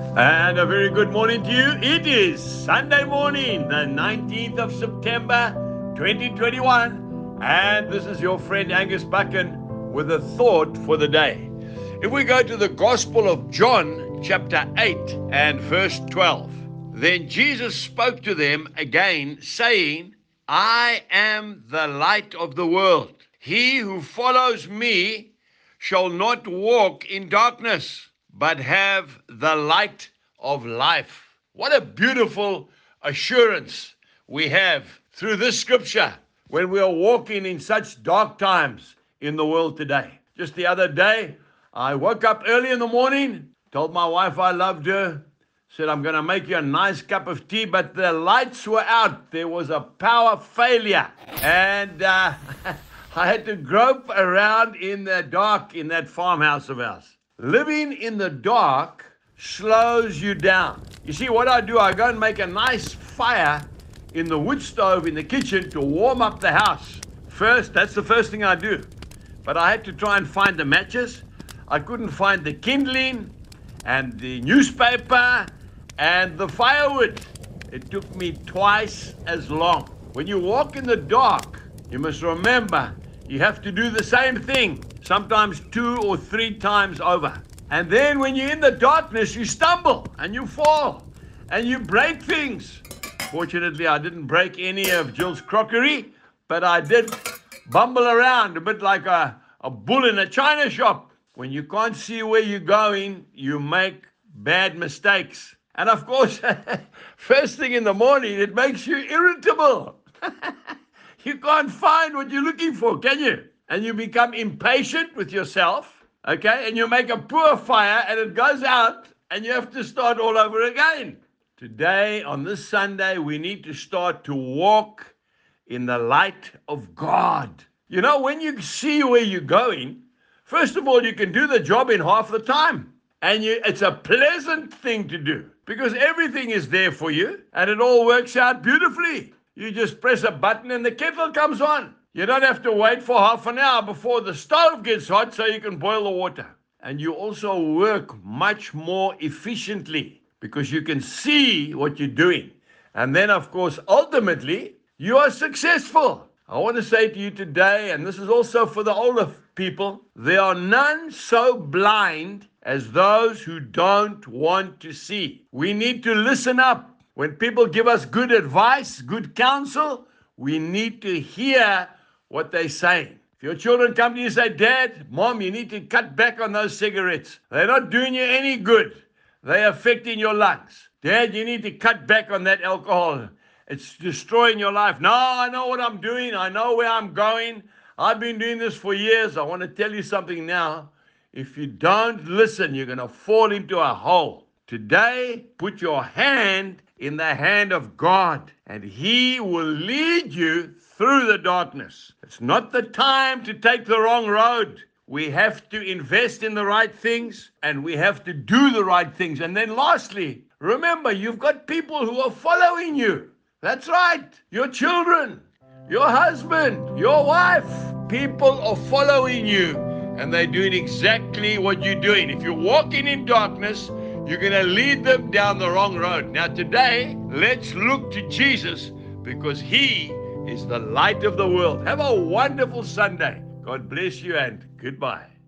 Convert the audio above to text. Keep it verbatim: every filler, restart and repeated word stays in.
And a very good morning to you. It is Sunday morning, the nineteenth of September, twenty twenty-one. And this is your friend Angus Buchan with a thought for the day. If we go to the Gospel of John, chapter eight and verse twelve. Then Jesus spoke to them again, saying, I am the light of the world. He who follows me shall not walk in darkness, but have the light of life. What a beautiful assurance we have through this scripture when we are walking in such dark times in the world today. Just the other day, I woke up early in the morning, told my wife I loved her, said, I'm going to make you a nice cup of tea, but the lights were out. There was a power failure. And uh, I had to grope around in the dark in that farmhouse of ours. Living in the dark slows you down. You see, what I do, I go and make a nice fire in the wood stove in the kitchen to warm up the house. First, that's the first thing I do. But I had to try and find the matches. I couldn't find the kindling and the newspaper and the firewood. It took me twice as long. When you walk in the dark, you must remember you have to do the same thing, sometimes two or three times over. And then when you're in the darkness, you stumble and you fall and you break things. Fortunately, I didn't break any of Jill's crockery, but I did bumble around a bit like a, a bull in a china shop. When you can't see where you're going, you make bad mistakes. And of course, first thing in the morning, it makes you irritable. You can't find what you're looking for, can you? And you become impatient with yourself, okay? And you make a poor fire and it goes out and you have to start all over again. Today, on this Sunday, we need to start to walk in the light of God. You know, when you see where you're going, first of all, you can do the job in half the time. And you, it's a pleasant thing to do because everything is there for you and it all works out beautifully. You just press a button and the kettle comes on. You don't have to wait for half an hour before the stove gets hot so you can boil the water. And you also work much more efficiently because you can see what you're doing. And then, of course, ultimately, you are successful. I want to say to you today, and this is also for the older people, there are none so blind as those who don't want to see. We need to listen up. When people give us good advice, good counsel, we need to hear what they're saying. If your children come to you and say, Dad, Mom, you need to cut back on those cigarettes. They're not doing you any good. They're affecting your lungs. Dad, you need to cut back on that alcohol. It's destroying your life. No, I know what I'm doing. I know where I'm going. I've been doing this for years. I want to tell you something now. If you don't listen, you're going to fall into a hole. Today, put your hand in the hand of God, and He will lead you through the darkness. It's not the time to take the wrong road. We have to invest in the right things, and we have to do the right things. And then lastly, remember, you've got people who are following you. That's right. Your children, your husband, your wife. People are following you, and they're doing exactly what you're doing. If you're walking in darkness, you're going to lead them down the wrong road. Now today, let's look to Jesus because He is the light of the world. Have a wonderful Sunday. God bless you and goodbye.